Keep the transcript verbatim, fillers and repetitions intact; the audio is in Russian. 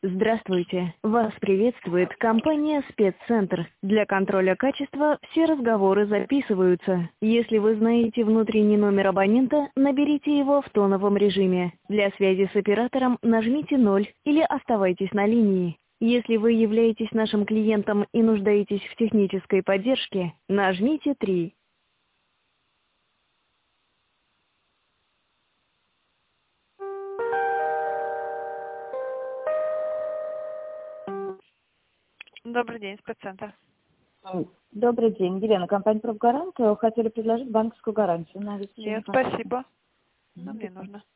Здравствуйте! Вас приветствует компания «Спеццентр». Для контроля качества все разговоры записываются. Если вы знаете внутренний номер абонента, наберите его в тоновом режиме. Для связи с оператором нажмите ноль или оставайтесь на линии. Если вы являетесь нашим клиентом и нуждаетесь в технической поддержке, нажмите три. Добрый день, спеццентр. Добрый день, Елена, компания «Профгарант». Хотели предложить банковскую гарантию на весь Нет, день. спасибо. Но мне нужно.